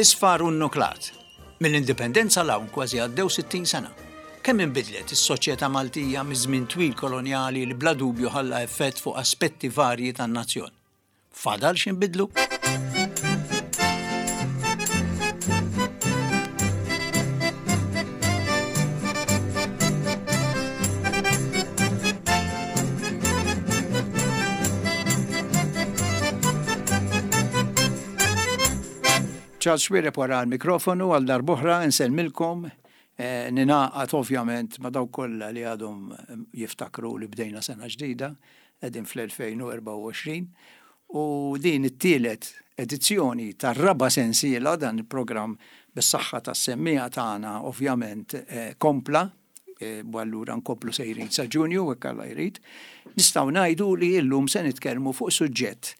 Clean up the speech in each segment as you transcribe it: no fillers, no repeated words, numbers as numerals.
Isfar u nnuklat. Mill-indipendenza l-hawn kważi għaddew 60 sena. Kemm inbidlet is-soċjetà Maltija miż-żmien twil kolonjali li bla dubju ħalla effett fuq aspetti varji tan-nazzjon. Fadal x'inbidlu? Charles Xwirep wara l-mikrofonu għal darbohra nselmilkom ninaqat ovvjament ma daw kollha li għadhom jiftakru li bdejna sena ġdida qegħdin fl-2024 u din it-tielet edizzjoni tar-raba' sensiela dan il-programm bis-saħħa tas-semmija tagħna ovvjament kompla u allura nkomplu sejrin sa Ġunju hekk Alla jrid. Nistgħu ngħidu li llum se nitkellmu fuq suġġett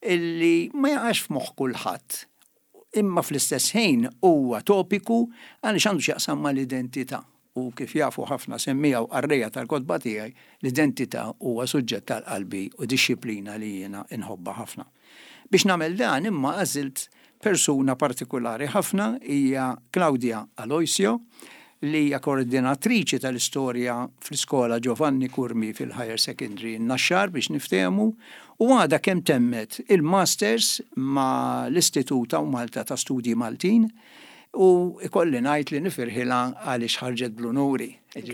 illi ma jaqax f'moħħ kulħadd imma fl-istess ħin huwa topiku għaliex għandu x'jaqsam mal-identità u kif jafu ħafna semmija u qarrejja tal-kotba tiegħi l-identità huwa suġġett tal-qalbi u dixxilpina li jiena inħobba ħafna. Biex nagħmel dan imma għażilt persuna partikolari ħafna hija Claudia Aloisio li hija koordinatriċi tal-istorja fl-iskola Giovanni Curmi fil-Higher Secondary Naxxar biex niftehmu u għada kemm temmet il-Masters ma l-Istituta u Malta ta' Studji Maltin u ikolli ngħid li nifirħilha għaliex ħarġet bl-unuri.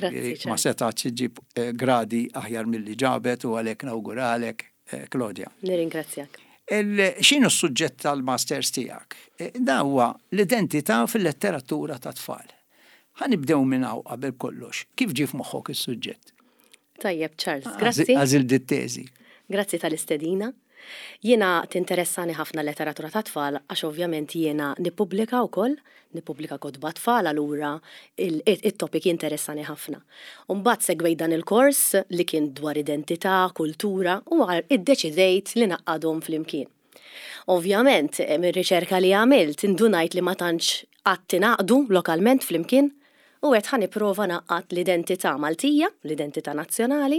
Ma setax iġib gradi aħjar milli ġabet u għalhekk nawguralek Claudia. Nirringrazzjak. X'inhu s-suġġett tal-Masters tiegħek? Da huwa l-identità fil-letteratura ta' tfal. Ħanibdew minn hawn qabel kollox. Kif ġie f'moħħok is-suġġett? Tajjeb, Charles, grazzi. Għażil dit-teżi. Grazzi tal-istedina. Jiena tinteressani ħafna letteratura ta' tfal għax ovvjament jiena nippubblika wkoll, nippubblika kotba tfal allura it-topik jinteressani ħafna. U mbagħad segwej dan il-kors li kien dwar identità, kultura u iddeċidejt li naqqadhom flimkien. Ovvjament, mir-riċerka li għamilt indunajt li ma tantx qatt tingħaqdu lokalment flimkien u qed ħaniprova naqqad l-identità Maltija, l-identità nazzjonali,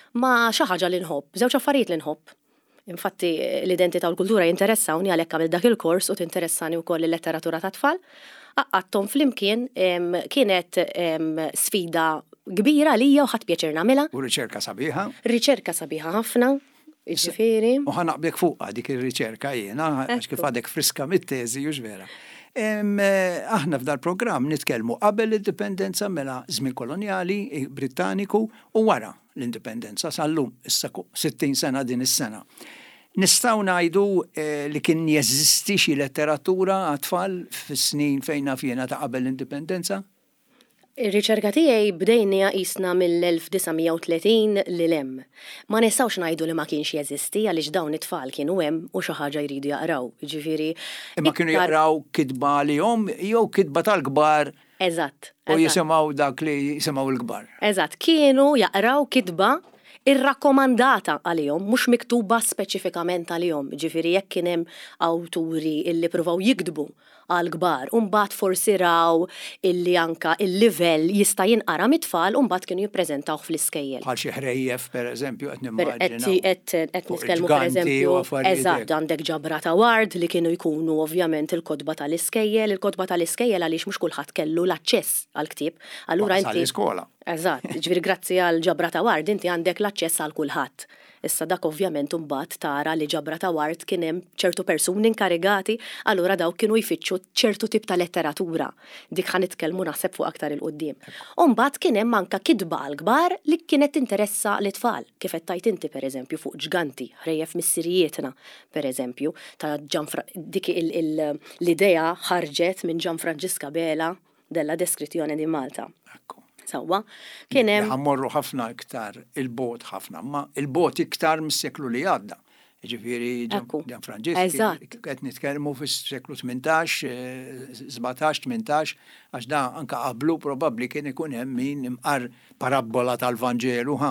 ma xi ħaġa li nħobb, żewġ affarijiet li nħobb. Infatti l-identità u l-kultura jinteressawni għalhekk għamil dak il-kors u tinteressani wkoll il-letteratura ta' tfal. Qaqqadthom flimkien kienet sfida kbira lija u ħadd pjaċir nagħmilha. U riċerka sabiħa? Riċerka sabiħa ħafna. Ġifieri. U ħanaqbek fuqha dik ir-riċerka jiena għax kif għadek friska mit-teżi hux vera. Aħna f'dal programm nitkellmu qabel l-indipendenza mela żmien kolonjali Brittaniku u wara l-indipendenza sal-lum issa 60 sena din is-sena. Nistgħu ngħidu li kien jeżisti xi letteratura għat-tfal fis-snin fejn naf jiena ta' qabel l-indipendenza? Ir-riċerka tiegħi bdejnija qisna mill-1930 lil hemm. Ma nistgħux ngħidu li ma kienx jeżisti għaliex dawn it-tfal kienu hemm u xi ħaġa jridu jaqraw. Jiġifieri. Imma kienu jaqraw kitba għalihom jew kitba tal-kbar. Eżatt. U jisimgħu dak li jisimgħu l-kbar. Eżatt, kienu jaqraw kitba irrakkomandata għalihom, mhux miktuba speċifikament għalihom. Ġifieri jekk kien hemm awturi illi pruvaw jikdbu għal-kbar, u mbagħad forsi raw illi anka il-livell jista' jinqara mit-tfal u mbagħad kienu jippreżentaw fl-iskejjel. Bħal xi ħrejjef pereżempju qed nimmaġina. Qed nitkellmu pereżempju eżatt għandek Ġabrat Award li kienu jkunu ovvjament il-kotba tal-iskejjel, il-kotba tal-iskejjel għaliex mhux kulħadd kellu l-aċċess għall-ktieb. Allura inti iskola. Eżatt, ġifieri grazzi għal Ġabrat Award inti għandek l-aċċess għal kulħadd. Issa dak ovvjament imbagħad tara li Ġabrat Award kien hemm ċertu persuni inkarigati, allura dawk kienu jfittxu ċertu tip ta' letteratura. Dik ħan nitkellmu naħseb fuq aktar il-qudiem. U mbagħad kien hemm anke kitba għall-kbar li kienet interessa l-tfal. Kif qed tajt inti pereżempju fuq ġganti, ħrejjef mis-sirijietna pereżempju ta' dik l-idea ħarġet minn Gianfrancesca Bela della Descrizione di Malta. Sawwa, kien hemm ħammorru ħafna iktar il-bot ħafna, ma il-bot iktar mis-seklu li għadda. Ġifieri Gianfrancesco qed nitkellmu fis-seklu 18, 17, 18, għax da anke qablu probabbli kien ikun hemm min imqar parabola tal-Vanġelu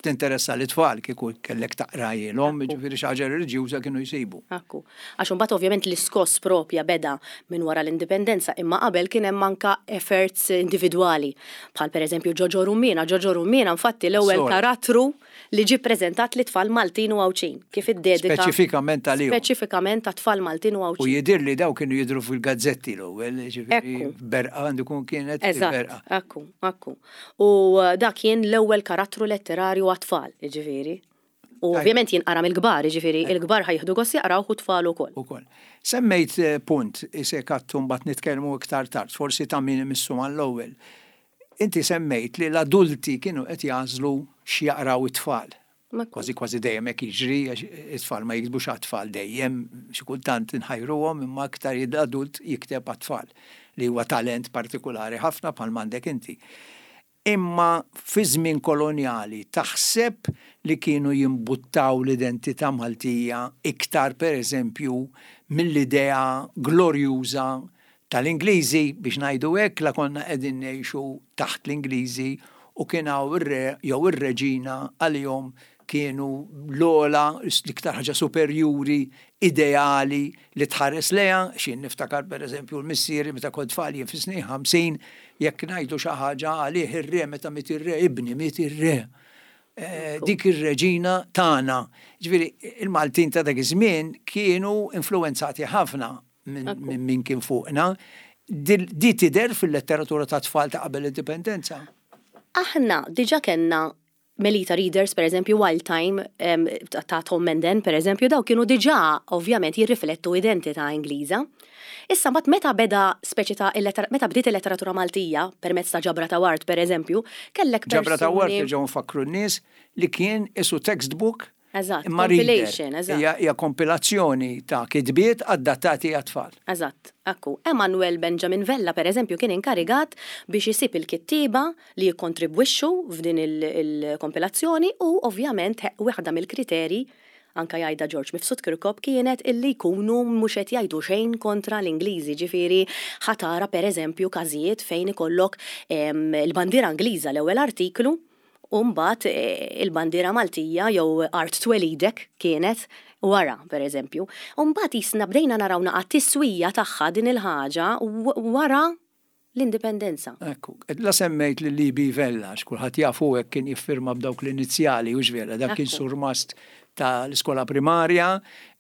tinteressa l-tfal kieku kellek taqrajilhom, ġifieri xi ħaġa reliġjuża kienu jsibu. Akku. Għax imbagħad ovvjament l-iskoss propja beda minn wara l-indipendenza, imma qabel kien hemm anke efforts individwali. Bħal pereżempju Ġoġo Rummina. Ġoġo Rummina infatti l-ewwel karattru li ġie ppreżentat li tfal Maltin u Għawċin. Kif iddedika Speċifikament għalihom. Speċifikament ta' tfal Maltin u U Għawċin. jidir li daw kienu jidru fil-gazzetti l-ewwel, ġifieri berqa għandu kun kienet berqa. Akku. U dak kien l-ewwel karattru letterarju għat-tfal, ġifieri. U ovvjament jinqara mill-kbar, ġifieri il-kbar ħajħdu gost jaqraw u tfal ukoll. Ukoll. Semmejt punt isek għattum bat nitkellmu iktar tard, forsi ta' min imissu mal-ewwel. Inti semmejt li l-adulti kienu qed jażlu x'jaqraw it-tfal. Kważi dejjem hekk jiġri għax it-tfal ma jiktbux għat-tfal dejjem, xi kultant inħajruhom imma aktar l-adult jikteb għat-tfal li huwa talent partikolari ħafna bħal m'għandek inti. Imma fi żmien kolonjali taħseb li kienu jimbuttaw l-identità Maltija iktar pereżempju mill-idea glorjuża tal-Ingliżi biex ngħidu hekk la konna qegħdin ngħixu taħt l-Ingliżi u kien hawn ir-re jew ir-reġina għalihom kienu l-ola l-iktar ħaġa superjuri ideali li tħares leha, xin niftakar pereżempju l-missieri meta kont tfal jien fis-snin 50 jekk ngħidu xi ħaġa għalih ir-re meta miet ir-re ibni miet ir-re. Dik ir-reġina tagħna. Ġifieri il-Maltin ta' dak iż-żmien kienu influenzati ħafna minn min kien fuqna. Di tidher fil-letteratura ta' tfal ta' qabel l-indipendenza. Aħna diġà kellna Melita Readers, per eżempju, Wild Time ta' Tom Menden, per eżempju, daw kienu diġà ovvjament jirriflettu identità Ingliża. Issa mbagħad meta beda speċi ta' meta bdiet il-letteratura Maltija permezz ta' Ġabra ta' Ward, per eżempju, kellek Ġabra ta' Ward ġew nfakru n-nies li kien isu textbook. Eżatt, compilation, hija kompilazzjoni ta' kitbiet adattati għat-tfal. Eżatt, akku. Emmanuel Benjamin Vella, per eżempju, kien inkarigat biex isib il-kittiba li jikkontribwixxu f'din il-kompilazzjoni u ovvjament waħda mill-kriteri anka jgħidha George Mifsud Kirkop kienet illi jkunu mhux qed jgħidu xejn kontra l-Ingliżi, ġifieri ħatara pereżempju każijiet fejn ikollok il-bandiera Ingliża l-ewwel artiklu u mbagħad il-bandiera Maltija jew Art Twelidek kienet wara, pereżempju. U mbagħad jisna bdejna naraw naqa' tiswija tagħha din il-ħaġa wara l-indipendenza. Ekku, la semmejt li Libi Vella, x'kulħadd jafu hekk kien jiffirma b'dawk l-inizjali u x'vera, dak kien surmast ta' l-iskola primarja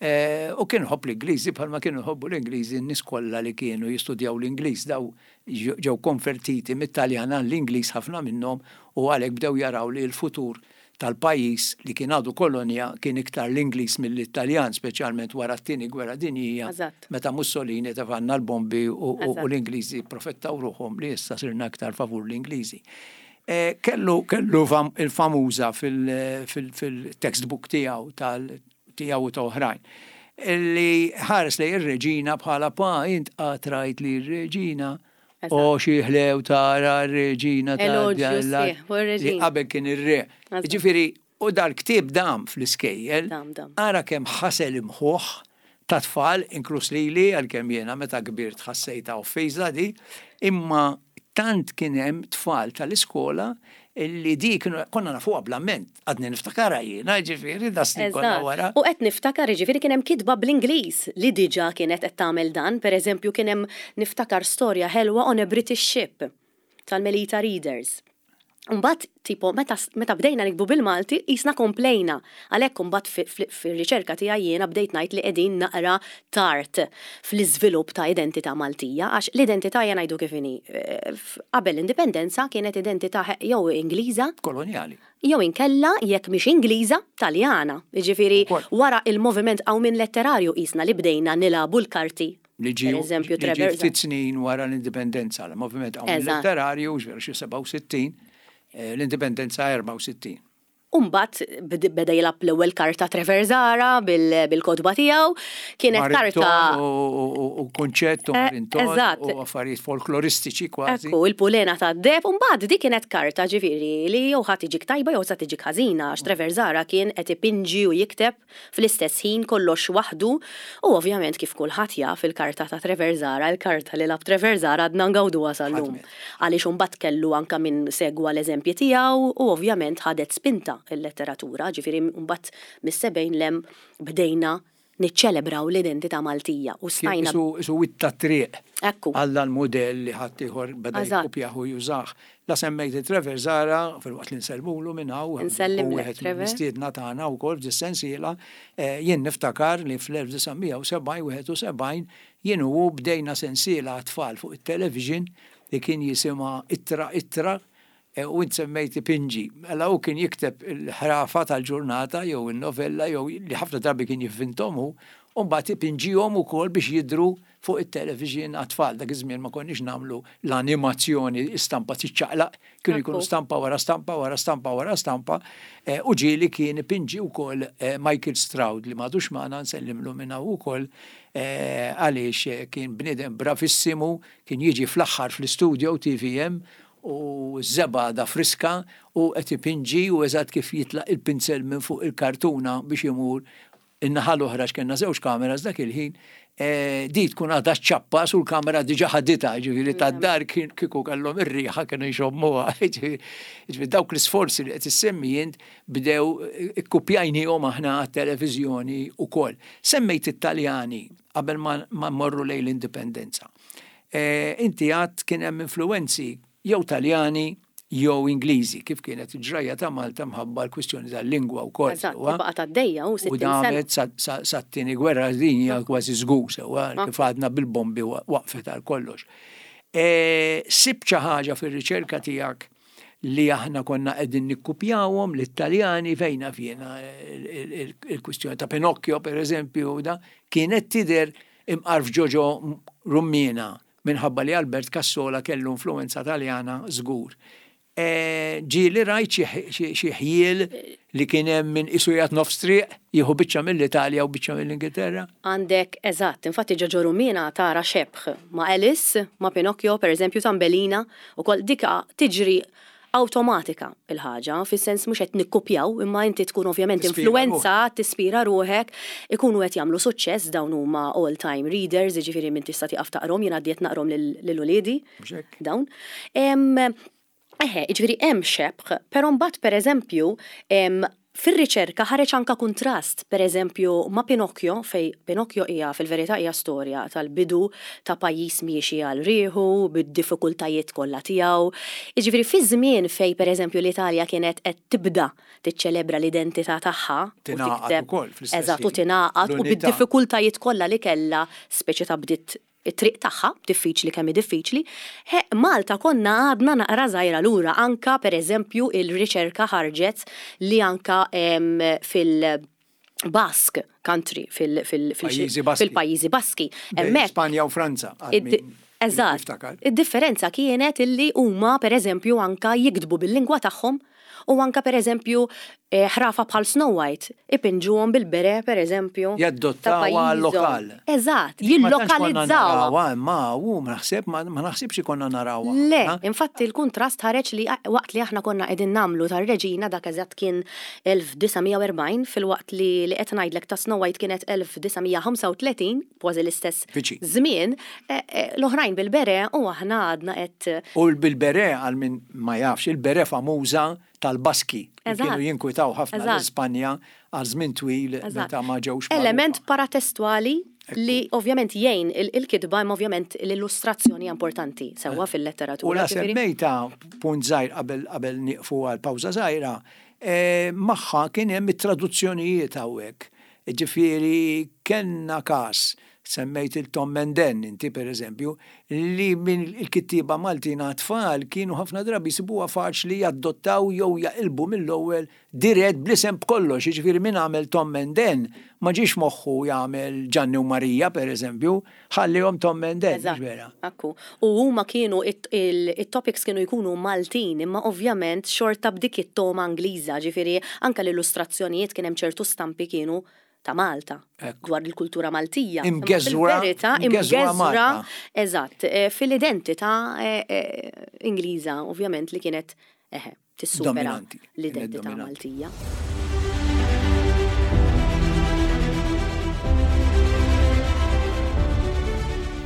u kienu ħobb l-Ingliżi bħalma kienu ħobbu l-Ingliżi n-nies kollha li kienu jistudjaw l-Ingliż daw ġew konvertiti mit-Taljan għall-Ingliż ħafna minnhom u għalhekk bdew jaraw li l-futur tal-pajjiż li kien għadu kolonja kien iktar l-Ingliż mill-Italjan, speċjalment wara t-tieni gwerra dinjija meta Mussolini tefanna l-bombi u l-Ingliżi profettaw ruħhom li issa sirna iktar favur l-Ingliżi. Kellu il-famuża fil-textbook tiegħu ta' oħrajn. Li ħares li ir-reġina bħala int qatrajt li r-reġina u xieħlew tara r-reġina li qabel kien ir-re. Ġifieri u dal-ktieb dam fl-iskejjel ara kemm ħasel imħuħ ta' tfal inklus lili għalkemm jiena meta kbirt ħassejta offejża di imma tant kien hemm tfal tal-iskola illi di konna nafuha blament, għadni niftakara jiena, ġifieri da snin konna wara. U qed niftakar ġifieri kien hemm kitba bl-Ingliż li diġà kienet qed tagħmel dan, pereżempju kien hemm niftakar storja ħelwa on a British ship tal-Melita Readers. Mbagħad tipo meta bdejna nikbu bil-Malti qisna komplejna għalhekk imbagħad fir-riċerka tiegħi jiena bdejt ngħid li qegħdin naqra tard fl-iżvilupp ta' identità Maltija għax l-identità hija ngħidu kif inhi. Qabel l-indipendenza kienet identità jew Ingliża kolonjali. Jew inkella jekk mhix Ingliża Taljana. Jiġifieri wara il-moviment hawn minn letterarju qisna li bdejna nilagħbu l-karti. Li ġie ftit snin wara l-indipendenza, l-moviment hawn minn letterarju xi 67. L-indipendenza 64. Umbat beda jilab l-ewwel karta Treverzara bil-kodba tiegħu, kienet karta u konċett u marinton u affarijiet folkloristiċi kważi. Ekku, il-pulena ta' deb, mbagħad dik kienet karta ġifieri li jew ħadd tiġik tajba jew sa tiġik ħażina għax Treverzara kien qed ipinġi u jikteb fl-istess ħin kollox waħdu u ovvjament kif kulħadd jaf il-karta ta' Treverzara, il-karta li lab Treverzara għadna ngawduha sal-lum. Għaliex imbagħad kellu anke min segwa l-eżempji tiegħu u ovvjament ħadet spinta il-letteratura, ġifieri mbagħad mis-70 lem bdejna niċċelebraw l-identità Maltija u stajna. Isu witta triq. Ekku. Għalla l-modell li ħadd ieħor beda jkupjaħu jużaħ. La semmejt Trevor Zara fil-waqt li nsellmulu minn hawn. Nsellmlek Trevor. Mistiedna tagħna wkoll f'dis-sensiela jien niftakar li fl-1971 jien u bdejna sensiela tfal fuq it-television li kien jisimha Ittra u nsemmejt Pinġi. Mela u kien jikteb il-ħrafa tal-ġurnata jew il-novella jew li ħafna drabi kien jivvintom u mbagħad ipinġihom ukoll biex jidhru fuq it-television għat-tfal. Dak iż-żmien ma konniex nagħmlu l-animazzjoni istampa tiċċaqlaq, kienu jkunu stampa wara stampa wara stampa wara stampa u ġieli kien ipinġi wkoll Michael Stroud li m'għadux magħna nsellimlu minn hawn ukoll għaliex kien bniedem bravissimu, kien jiġi fl-aħħar fl-istudio TVM u żebada friska u qed ipinġi u eżatt kif jitlaq il-pinsel minn fuq il-kartuna biex imur in-naħa l-oħra x'kellna żewġ kameras dak il-ħin di tkun għadha ċċappa sul kamera diġà ħadditha, ġifieri tad-dar kieku kellhom ir-rieħa kienu jxommuha. Ġifieri dawk l-isforzi li qed issemmi int bdew ikkupjajnihom aħna għat-televiżjoni wkoll. Semmejt Italjani qabel ma mmorru lejn l-indipendenza. Inti għad kien hemm influenzi jew Taljani jew Ingliżi kif kienet il-ġrajja ta' Malta mħabba l-kwistjoni tal-lingwa wkoll. Baqa' tad-dejja u 60 sena. U damet sat-tieni gwerra dinja kważi żgur sewwa kif għadna bil-bombi waqfet għal kollox. Sib xi ħaġa fir-riċerka tiegħek li aħna konna qegħdin nikkupjawhom l-Italjani fejna fjena il-kwistjoni ta' Pinocchio pereżempju da kienet tidher imqarf ġoġo Rummina minħabba li Albert Cassola kellu influenza Taljana żgur. Ġieli rajt xi ħjiel li kien hemm min isujat nofs triq jieħu biċċa mill-Italja u biċċa mill-Ingilterra? Għandek eżatt, infatti ġoġo Rumina tara xebħ ma' Alice, ma' Pinocchio pereżempju Tambellina ukoll dika tiġri awtomatika il-ħaġa, fis-sens mhux qed nikkupjaw, imma inti tkun ovvjament influenza tispira ruħek, ikunu qed jagħmlu suċċess dawn huma all-time readers, jiġifieri min tista' tieqaf taqrom, jien għaddiet naqrom lil uliedi dawn. Jiġifieri hemm xebħ, però mbagħad pereżempju fir-riċerka ħareġ anke kuntrast, pereżempju ma' Pinocchio, fej Pinocchio hija fil-verità hija storja tal-bidu ta' pajjiż miexi għal rieħu, bid-diffikultajiet kollha tiegħu. Jiġifieri fi żmien fej pereżempju l-Italja kienet qed tibda tiċċelebra l-identità tagħha. Tingħaqad ukoll fl-istess. Eżatt, u tingħaqad u bid-diffikultajiet kollha li kellha speċi ta' bdiet it-triq tagħha, diffiċli kemm diffiċli, Malta konna għadna naqra żgħira lura anka pereżempju il-riċerka ħarġet li anka fil-Bask country fil-pajjiżi Baski. Spanja u Franza. Eżatt. Id-differenza kienet illi huma pereżempju anka jikdbu bil-lingwa tagħhom u anka pereżempju ħrafa bħal Snow White ipinġuhom bil-bere pereżempju. Jaddottawha lokal. Eżatt, jillokalizzawha. Ma naħsibx konna narawha. Le, infatti l-kuntrast ħareġ li waqt li aħna konna qegħdin nagħmlu tar-Reġina dak eżatt kien 1940 fil-waqt li qed ngħidlek ta' Snow White kienet 1935 kważi l-istess żmien, l-oħrajn bil-bere u aħna għadna qed. U bil-bere għal min ma jafx il-bere famuża tal-Baski. Kienu jinkwitaw ħafna l-Ispanja għal żmien twil meta ma ġewx. Element paratestwali li ovvjament jgħin il-kitba hemm ovvjament l-illustrazzjoni importanti sewwa fil-letteratura. U la semmejta punt żgħir qabel nieqfu għal pawża żgħira, magħha kien hemm it-traduzzjonijiet hawnhekk. Ġifieri kellna każ semmejt il-Tom Menden, inti pereżempju, li minn il-kittiba Maltina tfal kienu ħafna drabi sibuha faċli jaddottaw jew jaqilbu mill-ewwel dirett bl-isem b'kollox, jiġifieri min għamel Tom Menden ma ġiex moħħu jagħmel Gianni u Marija pereżempju, ħallihom Tom Menden. Akku. U huma kienu it-topics kienu jkunu Maltin, imma ovvjament xorta b'dik it-toma Angliża, ġifieri anke l-illustrazzjonijiet kien hemm ċertu stampi kienu ta' Malta, dwar il-kultura Maltija. Imgeżra, eżatt, fil-identità Ingliża, ovvjament li kienet tissupera l-identità Maltija.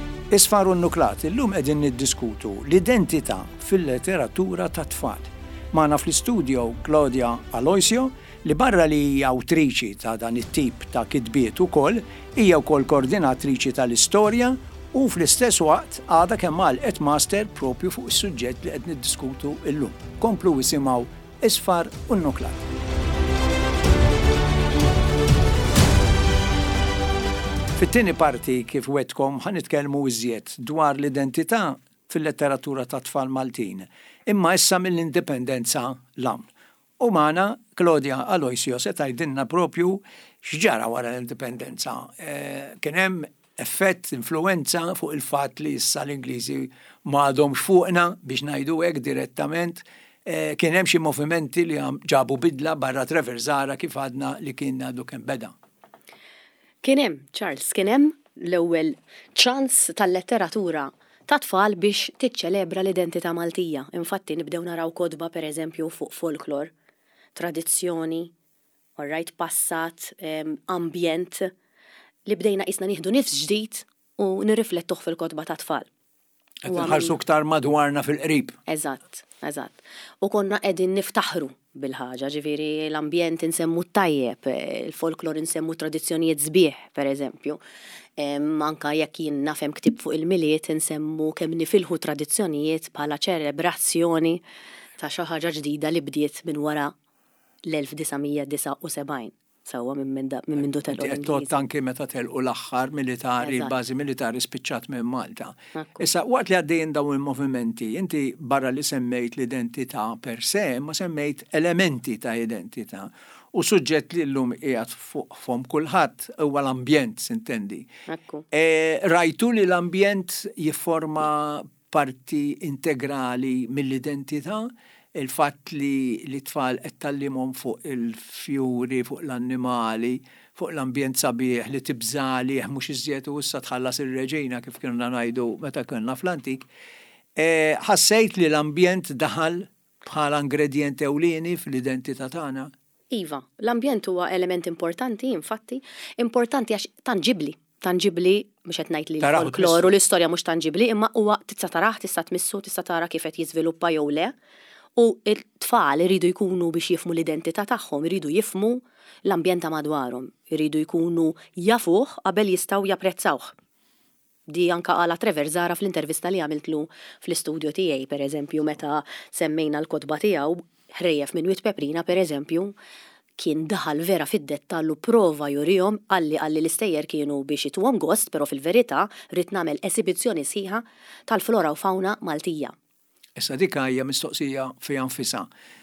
Isfaru n-nuklat, illum qegħdin niddiskutu l-identità fil-letteratura ta' tfal. Magħna fl-istudio Claudia Aloisio li barra li hija awtriċi ta' dan it-tip ta' kitbiet ukoll, hija wkoll koordinatriċi tal-istorja u fl-istess waqt għadha kemm għalqet master propju fuq is-suġġett li qed niddiskutu llum. Komplu isimgħu Isfar u Nnuklat. Fit-tieni parti kif wedkom ħanitkellmu iżjed dwar l-identità fil-letteratura ta' tfal Maltin, imma issa mill-indipendenza l-am. U magħna Claudia Aloisio se tgħidilna propju x'ġara wara l-indipendenza. Kien hemm effett, influenza fuq il-fatt li issa l-Ingliżi m'għadhomx fuqna biex ngħidu hekk direttament. Kien hemm xi movimenti li ġabu bidla barra Trevor Zara kif għadna li kien għadu kemm beda. Kien hemm, Charles, kien hemm l-ewwel ċans tal-letteratura ta' tfal biex tiċċelebra l-identità Maltija. Infatti nibdew naraw kodba pereżempju fuq folklor, tradizzjoni, passat, ambjent, li bdejna qisna nieħdu nifs ġdid u nirriflettuh fil-kodba ta' tfal. Ħarsu ktar madwarna fil-qrib. Eżatt. U konna qegħdin niftaħru bil-ħaġa, ġifieri l-ambjent insemmu tajjeb, il-folklor insemmu tradizzjonijiet sbieħ, pereżempju. Anka jekk jien nafhem ktib fuq il-miliet insemmu kemm nifilħu tradizzjonijiet bħala ċelebrazzjoni ta' xi ħaġa ġdida li bdiet minn wara l-1979. Sewwa minn mindu telqu. Qed anke meta telqu l-aħħar militari, l-bażi militari spiċċat minn Malta. Issa waqt li għaddejjin dawn il-movimenti, inti barra li semmejt l-identità per se, ma semmejt elementi ta' identità. U suġġett li llum qiegħed fuqhom kulħadd huwa l-ambjent, s'intendi. Rajtu li l-ambjent jifforma parti integrali mill-identità, il-fatt li tfal qed tallimhom fuq il-fjuri, fuq l-annimali, fuq l-ambjent sabiħ li tibżali mhux iżjed u issa tħallas ir-reġina kif kienna ngħidu meta kellna fl-antik. Ħassejt li l-ambjent daħal bħala ingredjent ewlieni fl-identità tagħna. Iva, l-ambjent huwa element importanti, infatti, importanti għax tanġibli, biex qed ngħid li l-folklor u l-istorja mhux tanġibli, imma huwa tista' taraħ, tista' tmissu, tista' tara kif qed jiżviluppa jew le. U t-tfal iridu jkunu biex jifmu l-identità tagħhom, iridu jifmu l-ambjent ta' madwarhom, iridu jkunu jafuh qabel jistgħu japprezzawh. Di anka qala Trevor Zara fl-intervista li għamiltlu fl-istudju tiegħi, pereżempju, meta semmejna l-kotba tiegħu ħrejjef minn Wit Peprina, pereżempju, kien daħal vera fid-dettallu prova jurihom għalli l-istejjer kienu biex jituhom gost, però fil-verità rid nagħmel esibizzjoni sħiħa tal-flora u fawna Maltija. Issa dik hija mistoqsija fiha nfisha.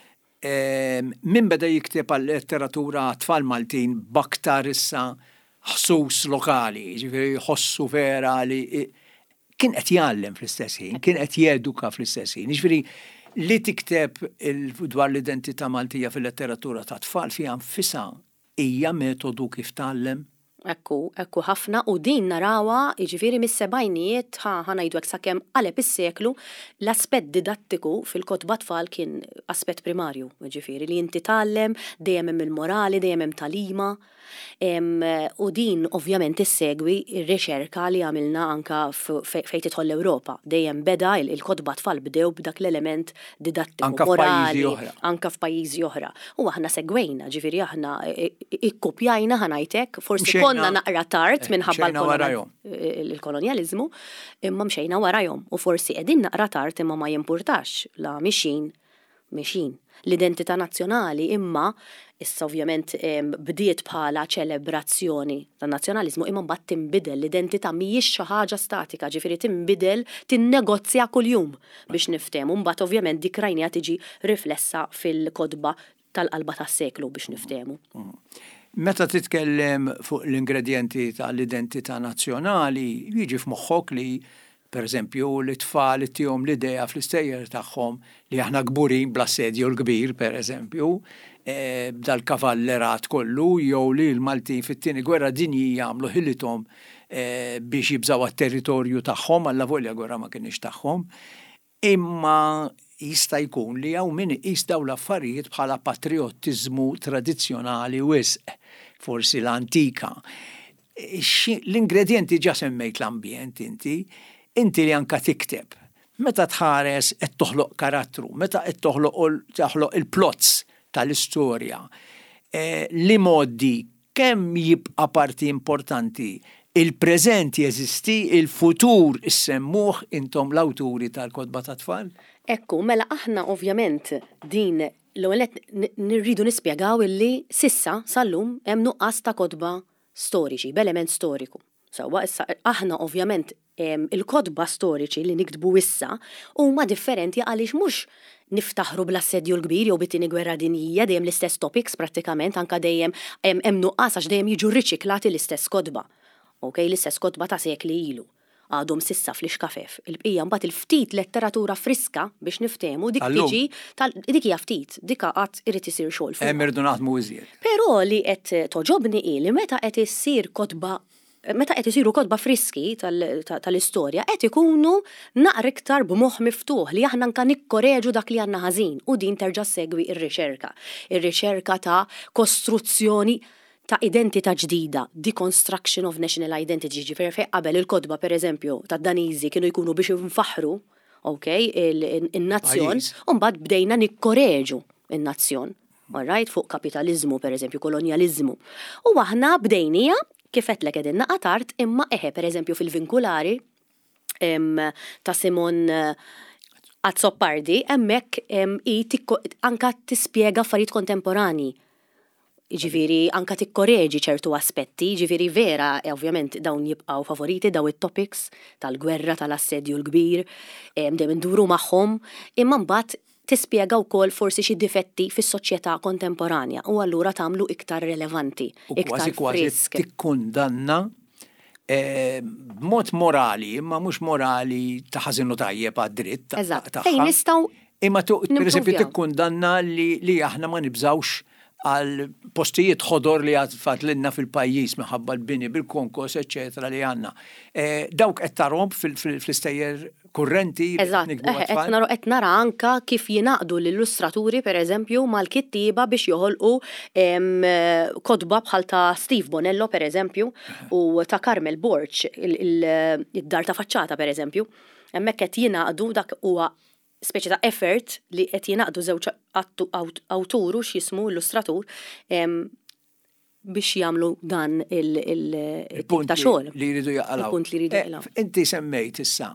Min beda jikteb għal-letteratura tfal Maltin b'aktar issa ħsus lokali, ġifieri ħossu vera li kien qed jgħallem fl-istess ħin, kien qed jeduka fl-istess ħin. Ġifieri li tikteb dwar l-identità Maltija fil-letteratura ta' tfal fiha nfisha hija metodu kif tgħallem. Ekku ħafna u din narawa jiġifieri mis-sebgħinijiet ngħidu hekk sakemm qaleb is-seklu l-aspett didattiku fil-kotba tfal kien aspett primarju, jiġifieri li inti tgħallem dejjem hemm il-morali, dejjem hemm talima. U din ovvjament issegwi ir-riċerka li għamilna anka fejn tidħol l-Ewropa. Dejjem beda il-kotba tfal bdew b'dak l-element didattiku morali anka f'pajjiżi oħra. U aħna segwejna, ġifieri aħna ikkupjajna ħanajtek, forsi konna naqra tard minħabba l-kolonjaliżmu, imma mxejna warajhom u forsi qegħdin naqra tard imma ma jimpurtax la mixin. L-identità nazzjonali imma issa ovvjament bdiet bħala ċelebrazzjoni tan-nazzjonaliżmu imma mbagħad tinbidel l-identità mhijiex xi ħaġa statika, ġifieri tinbidel, tinnegozja kuljum biex niftehmu. Mbagħad ovvjament dik rajnija tiġi riflessa fil-kotba tal-qalba tas-seklu biex niftehmu. Meta titkellem fuq l-ingredjenti tal-identità nazzjonali, jiġi f'moħħok li pereżempju l-tfal ittihom l-idea fl-istejjer tagħhom li aħna kburin bl-assedju l-kbir, pereżempju, b'dal-kavallerat kollu, jew li l-Maltin fit-tieni gwerra dinji jagħmlu ħilithom biex jibżgħu għat-territorju tagħhom, alla volja gwerra ma kienx tagħhom. Imma jista' jkun li hawn min iqis dawn l-affarijiet bħala patriottiżmu tradizzjonali wisq, forsi l-antika. L-ingredjenti ġa semmejt l-ambjent inti li anka tikteb. meta tħares qed toħloq karattru, meta qed toħloq il-plots tal-istorja, li modi kemm jibqa' parti importanti il-preżent jeżisti, il-futur issemmuh intom l-awturi tal-kodba ta' tfal? Ekku, mela aħna ovvjament din l-għolet nirridu nispjegaw illi sissa sal-lum hemm nuqqas ta' kodba storiċi, b'element storiku. Sewa issa aħna ovvjament il-kodba storiċi li nikdbu issa huma differenti għaliex mhux niftaħru bl-assedju l-kbir jew bit-tieni gwerra dinjija dejjem l-istess topics prattikament anke dejjem hemm nuqqas għax dejjem jiġu riċiklati l-istess kodba. Okay, l-istess kodba ta' sekli ilu. Għadhom sissa fl-iskafef. Il-bqija mbagħad il-ftit letteratura friska biex niftehmu dik tiġi dik hija ftit, dik qatt irid isir xogħol fuq. Hemm irdu naħdmu iżjed. Però li qed toġobni li meta qed issir kodba meta qed isiru kodba friski tal-istorja qed ikunu naqra iktar b'moħħ miftuħ li aħna nka nikkoreġu dak li għandna ħażin u din terġa' segwi ir-riċerka. Ir-riċerka ta' kostruzzjoni ta' identità ġdida, deconstruction of national identity, ġifieri fejn qabel il-kodba pereżempju tad-Daniżi kienu jkunu biex jinfaħru, okay, in-nazzjon, u mbagħad bdejna nikkoreġu in-nazzjon, all right, fuq kapitaliżmu pereżempju, kolonjaliżmu. U aħna bdejnija kif qedlek qegħdin naqa' tard imma pereżempju fil-vinkulari ta' Simon Azzopardi hemmhekk anke tispjega affarijiet kontemporani. Ġifieri anka tikkoreġi ċertu aspetti, ġifieri vera, ovvjament dawn jibqgħu favoriti daw it-topics tal-gwerra, tal-assedju l-kbir, dejjem induru magħhom, imma mbagħad tispjega wkoll forsi xi difetti fis-soċjetà kontemporanja u allura tagħmlu iktar relevanti, iktar frisk. Tikkundanna b'mod morali, imma mhux morali ta' ħażin u tajjeb għad-dritt. Eżatt, fejn nistgħu. Imma pereżempju tikkundanna li aħna ma nibżawx għal postijiet ħodor li għatfatlilna fil-pajjiż minħabba l-bini bil-konkos, eccetera, li għanna. Dawk qed tarhom fl-istejjer kurrenti. Eżatt, qed nara anka kif jinaqdu l-illustraturi pereżempju mal-kittiba biex joħolqu kodba bħal ta' Steve Bonello pereżempju u ta' Carmel Borch, id-dar ta' faċċata pereżempju. Hemmhekk qed jinaqdu dak huwa speċi ta' effort li qed jinaqdu żewġ awturu x'jismu illustratur biex jagħmlu dan il-punt ta' xogħol. Li jridu jaqalgħu. Il-punt li jridu jaqalgħu. Inti semmejt issa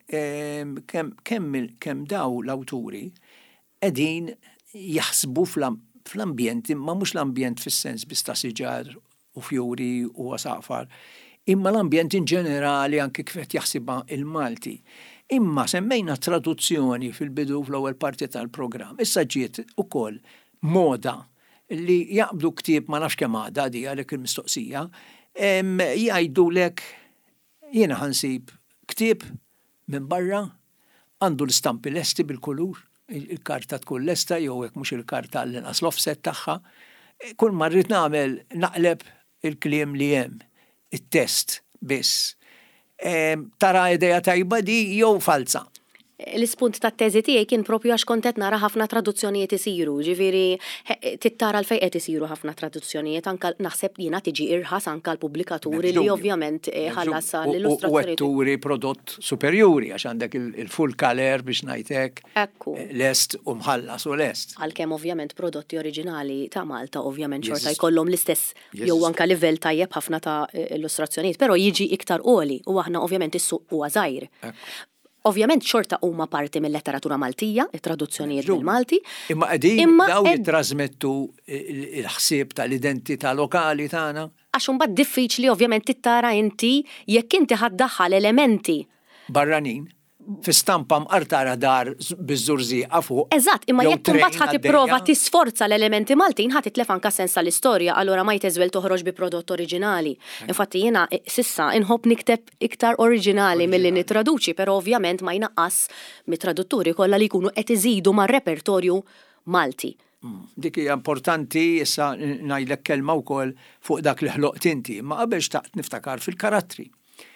kemm daw l-awturi qegħdin jaħsbu fl-ambjent, imma mhux l-ambjent fis-sens biss ta' siġar u fjuri u saqfar, imma l-ambjent in ġenerali anke kif qed jaħsibha il-Malti. Imma semmejna traduzzjoni fil-bidu fl-ewwel parti tal-programm. Issa ġiet ukoll moda li jaqbdu ktieb ma nafx kemm għadha di għalhekk il-mistoqsija, jgħidulek jiena ħansib ktieb minn barra għandu l-istampi lesti bil-kulur, il-karta tkun lesta jew hekk mhux il-karta l-inqas l-offset tagħha. Kull ma rrid nagħmel naqleb il-kliem li hemm, it-test biss. Tara idea tajba di jew falsa. L-ispunt ta' teżi tiegħi kien propju għax kont qed nara ħafna traduzzjonijiet isiru, ġifieri tittara l fejn qed isiru ħafna traduzzjonijiet anke naħseb jiena tiġi irħas anke l-pubblikaturi li ovvjament ħallas l-illustrazzjoni. U turi prodott superjuri għax għandek il-full color biex ngħidlek lest u mħallas u lest. Għalkemm ovvjament prodotti oriġinali ta' Malta ovvjament xorta jkollhom l-istess jew anke livell tajjeb ħafna ta' illustrazzjonijiet, però jiġi iktar qoli u aħna ovvjament is-suq huwa żgħir. Ovvjament xorta huma parti mill-letteratura Maltija, it-traduzzjonijiet bil-Malti. Imma qegħdin daw jittrażmettu il-ħsieb tal-identità lokali tagħna. Għax imbagħad diffiċli ovvjament tittara inti jekk inti ħaddaħħal elementi barranin fi-stampa mqartara dar biż-żurżieqa fuq. Eżatt, imma jekk imbagħad ħadd tipprova tisforza l-elementi Maltin ħadd titlef anke sens tal-istorja, allura ma jteżwel toħroġ bi prodott oriġinali. Infatti jiena sissa inħobb nikteb iktar oriġinali milli nittraduċi, però ovvjament ma jnaqqas mit-tradutturi kollha li jkunu qed iżidu mar-repertorju Malti. Dik hija importanti issa ngħidlek kelma wkoll fuq dak li ħloqt inti, ma qabel xtaqt niftakar fil-karattri.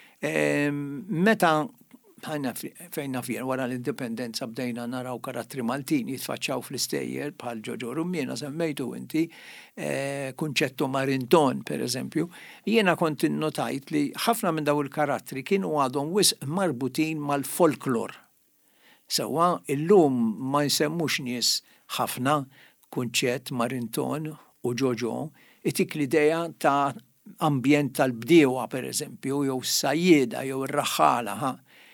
Meta ħajna fejna fien wara l-indipendenza bdejna naraw karattri Maltin jitfaċċaw fl-istejjer bħal Ġoġo Rummiena semmejtu inti Kunċetto Marinton pereżempju. Jiena kont innotajt li ħafna minn daw il-karattri kienu għadhom wisq marbutin mal-folklor Sewa illum ma jsemmux nies ħafna kunċett Marinton u Jojo itik l-idea ta' ambjent tal-bdiewa pereżempju, jew sajjieda jew ir-raħħala.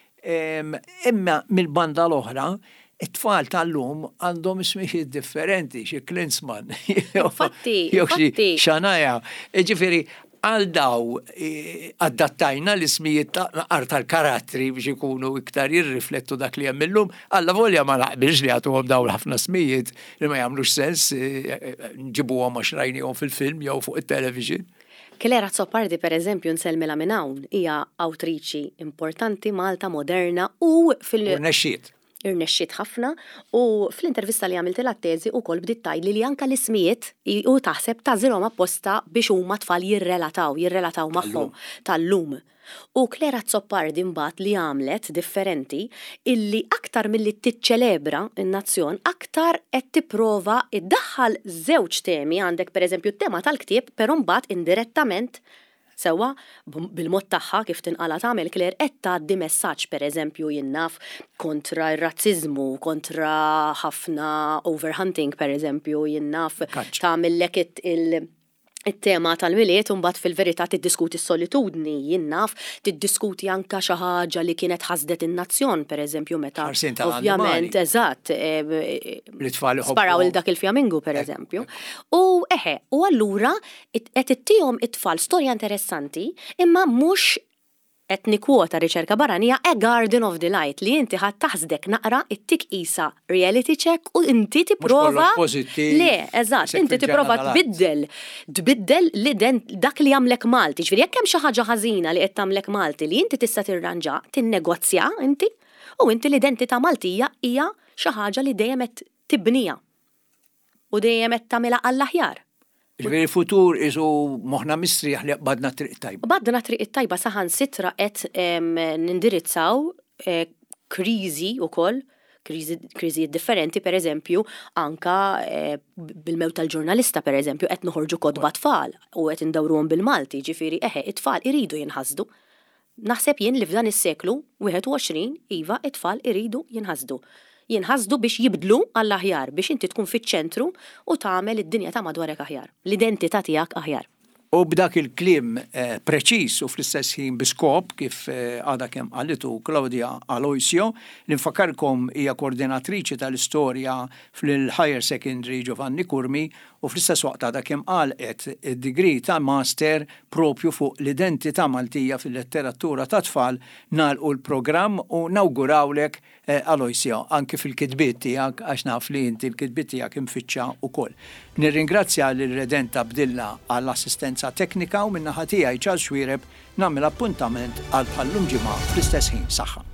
Imma mill-banda l-oħra, it-tfal tal-lum għandhom ismijiet differenti, xi Klinsmann, jew xi Xanaja. Ġifieri għal daw adattajna l-ismijiet naqar tal-karattri biex ikunu iktar jirriflettu dak li hemm illum, alla volja ma naqbilx li għatuhom daw ħafna smijiet li ma jagħmlux sens nġibuhom għax rajnihom fil-film jew fuq it-television. Klera Zoppardi pereżempju nsellmilha minn hawn hija awtriċi importanti Malta moderna u irnexxiet ħafna u fl-intervista li għamiltilha t-teżi wkoll bdiet tgħidli li anke l-ismijiet u taħseb tażilhom apposta biex huma tfal jirrelataw magħhom tal-lum. U Klera Zoppardi mbagħad li għamlet differenti illi aktar milli tiċċelebra n-nazzjon aktar qed tipprova iddaħħal żewġ temi għandek pereżempju t-tema tal-ktieb però mbagħad indirettament sewa bil-mod tagħha kif tinqala tagħmel Claire qed tgħaddi messaġġ pereżempju jinnaf kontra r-razziżmu, kontra ħafna overhunting pereżempju jinnaf tagħmellek it-tema tal-miliet u mbagħad fil-verità tiddiskuti s-solitudni jinnaf tiddiskuti anke xi ħaġa li kienet ħasdet in-nazzjon pereżempju meta ovvjament eżatt sparaw il dak il-fjamingu pereżempju. U allura qed ittihom it-tfal storja interessanti imma mhux qed nikkwota riċerka barranija A Garden of Delight li inti ħadd taħsdek naqra ittik isa reality check u inti tipprova inti tipprova tbiddel li dak li jagħmlek Malti. Ġifieri jekk hemm xi ħaġa ħażina li qed tagħmlek Malti li inti tista' tirranġa, tinnegozja inti u inti l-identità Maltija hija xi ħaġa li dejjem qed tibnija u dejjem qed tagħmilha għall-aħjar. Ġifieri futur isu moħħna mistrieħ li badna triq tajba. Badna triq tajba saħan sitra qed nindirizzaw kriżi wkoll, kriżijiet differenti pereżempju anka bil-mewt tal-ġurnalista pereżempju qed noħorġu kodba tfal u qed indawruhom bil-Malti, ġifieri it-tfal iridu jinħasdu. Naħseb jien li f'dan is-seklu 21 iva it-tfal iridu jinħasdu biex jibdlu għall-aħjar, biex inti tkun fiċ-ċentru u tagħmel id-dinja ta' madwarek aħjar, l-identità tiegħek aħjar. U b'dak il-kliem preċiż u fl-istess ħin biskop kif għadha kemm qalitu Claudia Aloisio, li nfakkarkom hija koordinatriċi tal-istorja fil-Higher Secondary Giovanni Curmi u fl-istess waqt għadha kemm qalqet id-degree ta' master propju fuq l-identità Maltija fil-letteratura ta' tfal nagħlqu l-programm u nawgurawlek Aloisio anke fil-kitbiet tiegħek għax naf li inti l-kitbiet tiegħek imfittxa wkoll. Nirringrazzja lil-Redenta Bdilla għall-assistenza teknika u minnaħa tiegħi Charles Xwiereb nagħmel appuntament għal bħallum ġimgħa fl-istess ħin saħħa.